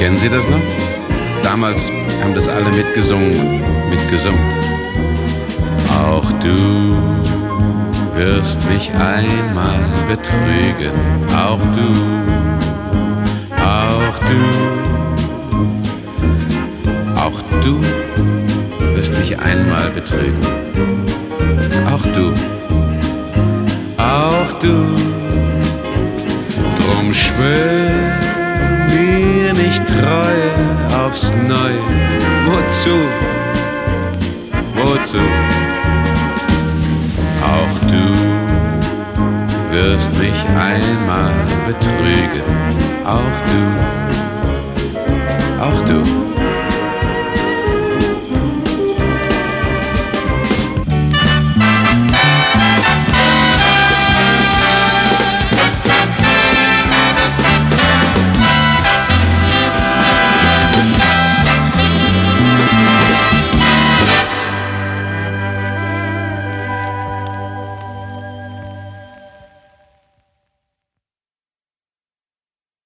Kennen Sie das noch? Damals haben das alle mitgesungen und mitgesummt. Auch du wirst mich einmal betrügen, auch du, auch du, auch du wirst mich einmal betrügen, auch du, auch du. Drum schwör mir nicht Treue aufs Neue. Wozu? Wozu? Auch du wirst mich einmal betrügen. Auch du. Auch du.